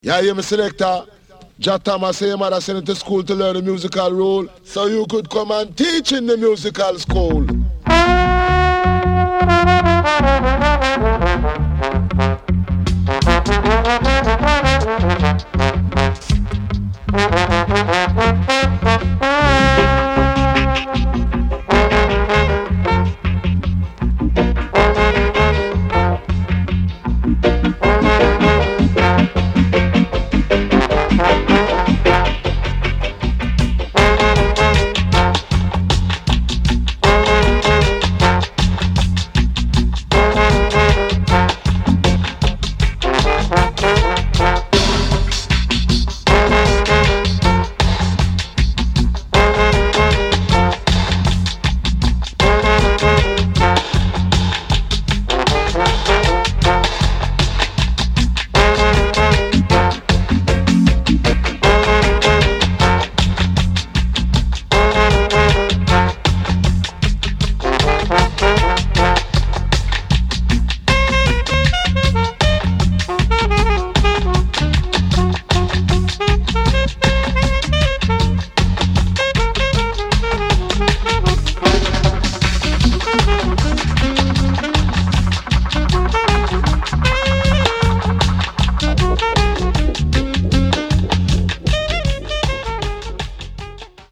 Yeah, you me selector. Jah Thomas say your mother sent you to school to learn the musical role, so you could come and teach in the musical school.